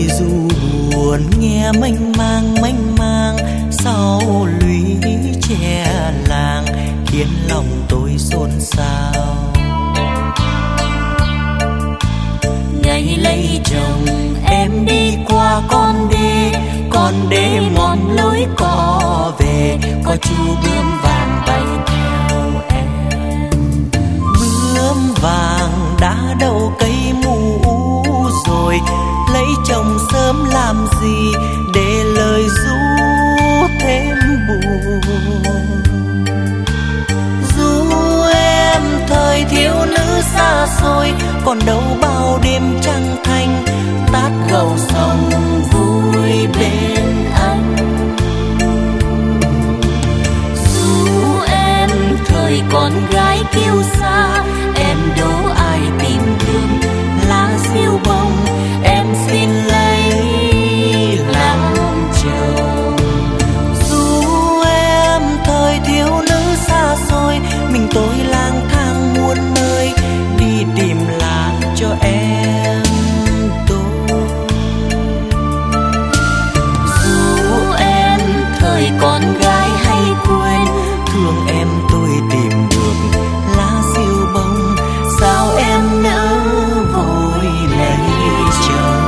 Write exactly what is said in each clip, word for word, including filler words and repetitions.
lời ru buồn nghe mênh mang mênh mang sau lũy tre làng khiến lòng tôi xôn xao. Ngày lấy chồng em đi qua con đê, con đê mòn lối cò về, có chú bướm vàng bay theo em. Bướm vàng đã đậu cây mũ rồi, lấy chồng sớm làm gì để lời ru thêm buồn. Ru em thời thiếu nữ xa xôi, còn đâu bao đêm trăng thanh, tát gầu sông vui bên anh. Ru em thời con gái kiêu sa, em đố ai tìm thương lá diêu bông, em xin lấy làm chồng. Ru em thời thiếu nữ xa xôi, mình tôi lang thang muôn nơi đi tìm lá cho em tôi. Ru em thời con gái hay quên, thương em tôi tìm được lá diêu bông, sao em nỡ vội lấy chồng.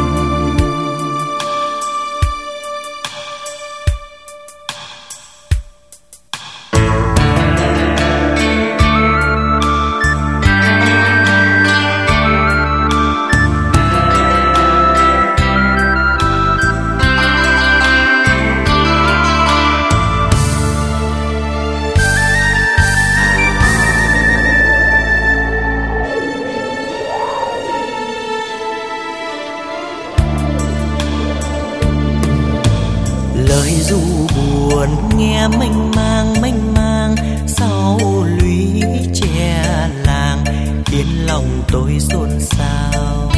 Lời ru buồn nghe mênh mang mênh mang sau lũy tre làng khiến lòng tôi xôn xao.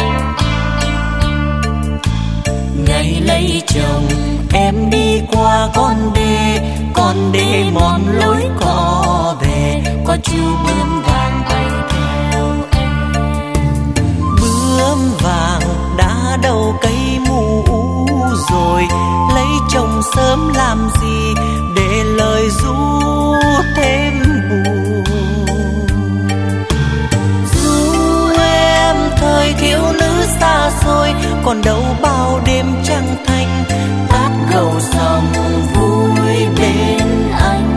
ngày lấy chồng em đi qua con đê, con đê mòn lối cò về, có chú bướm vàng bay theo em. Bướm vàng đã đậu cây mũ rồi, lấy chồng sớm làm gì để lời ru thêm buồn. Ru em thời thiếu nữ xa xôi, còn đâu bao đêm trăng thanh, tát gầu sông vui bên anh.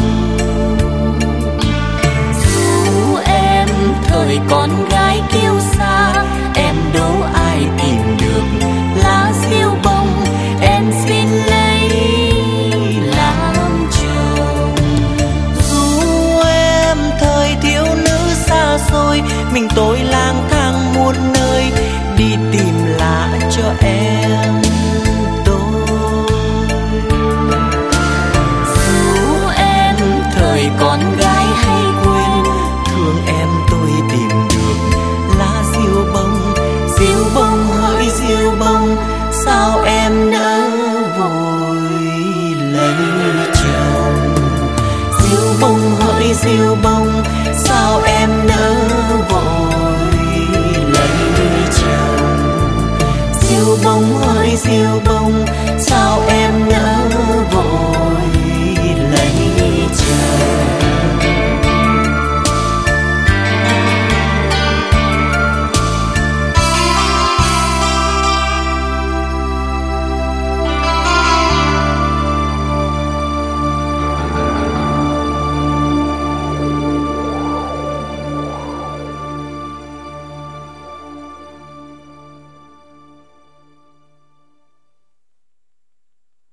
Ru em thời con gái kiêu sa, em đố ai tìm được lá diêu bông, em xin lấy làm chồng. Ru em thời thiếu nữ xa xôi, mình tôi lang thang muôn nơi đi tìm lá cho em tôi. Ru em thời con gái hay quên, thương em tôi tìm được lá diêu bông, diêu bông hỡi diêu bông, sao em nỡ vội lấy chồng. Diêu bông hỡi diêu bông, sao em nỡ vội lấy chồng. Diêu bông hỡi diêu bông, sao em nỡ vội